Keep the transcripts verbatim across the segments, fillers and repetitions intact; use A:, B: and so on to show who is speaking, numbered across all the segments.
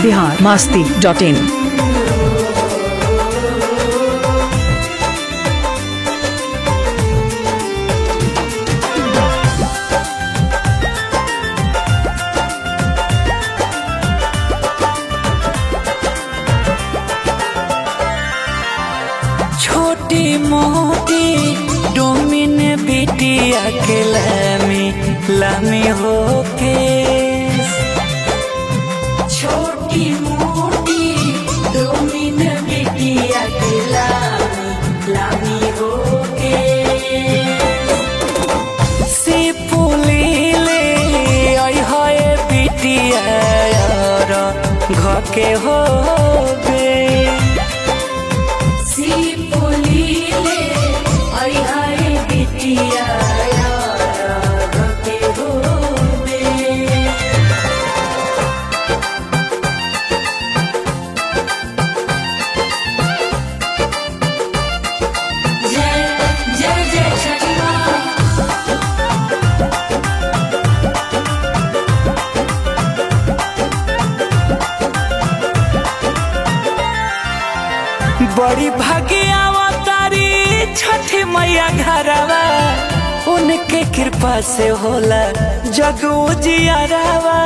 A: Bihar Masti dot इन।
B: छोटी मोटी डोमिन बिटिया के लामी लामी होके छोटी मोटी डोमिन बिटिया के लामी लामी होके सिपुली ले आई है बिटिया यार घके होबे बड़ी भाग्यवा तारी छठी मैया घरवा उनके कृपा से होला जग उजियारवा।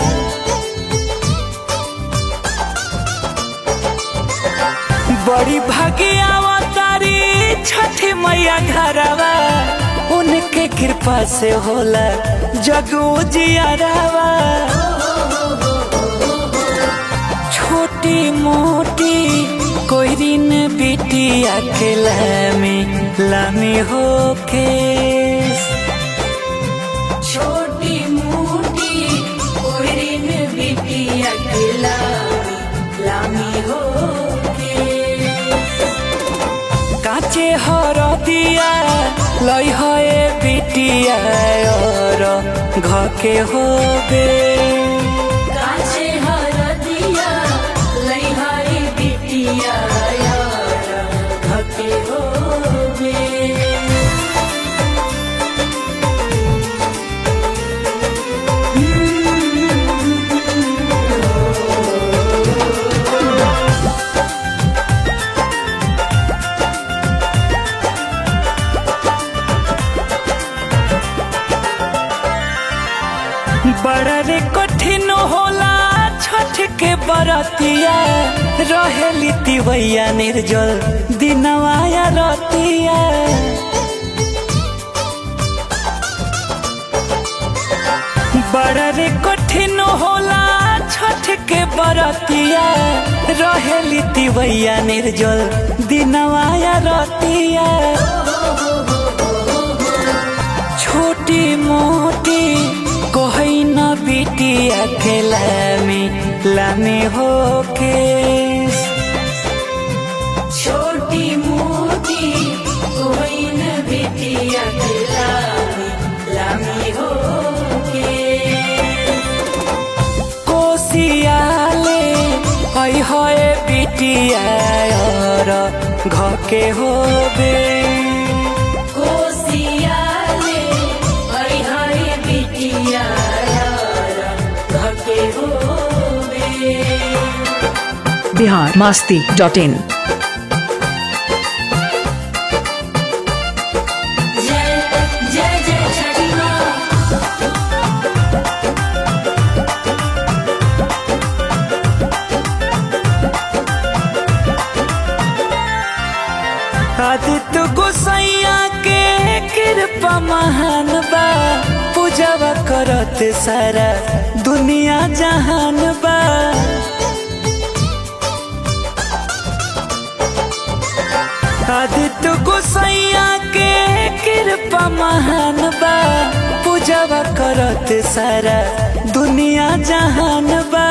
B: बड़ी भाग्यवा तारी छठी मैया घरवा उनके कृपा से होला जग उजियारवा। छोटी मोटी कोई दिन बिटिया के लामी लामी होके छोटी मोटी कोई दिन बिटिया के लामी लामी होके काचे हरदिया लई है बिटिया और घके होबे बड़ा रे कठिन होला छठ के बरतिया रहेली तिवैया निर्जल दिनवाया रतिया। बड़ा रे कठिन होला छठ के बरतिया रहेली तिवैया निर्जल दिनवाया रतिया। छोटी मोटी कोई न बिटिया के लामी लामी होके छोटी मोटी कोई न बिटिया के लामी लामी होके कोसियाले आई है बिटिया और घके होबे
A: बिहार मास्ती डॉट इन।
B: आदित्य गोसैया के कृपा महान बा पूजवा करत सारा दुनिया जहान बा। आदित्य गोसैया के कृपा महान बा पूजवा करत सारा दुनिया जहान बा।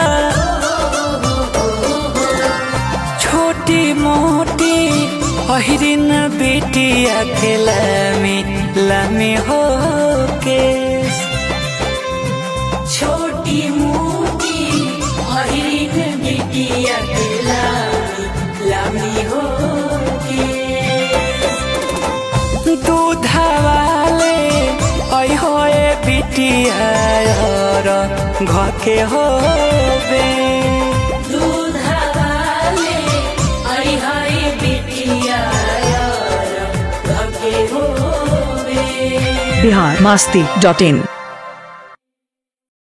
B: छोटी मोटी अहिरिन बिटिया के लामी लामी होके छोटी मोटी अहिरिन बिटिया के लामी लामी होके दूधवाले आई होए बिटिया और घके होबे के होवे
A: बिहार मास्ती डॉट इन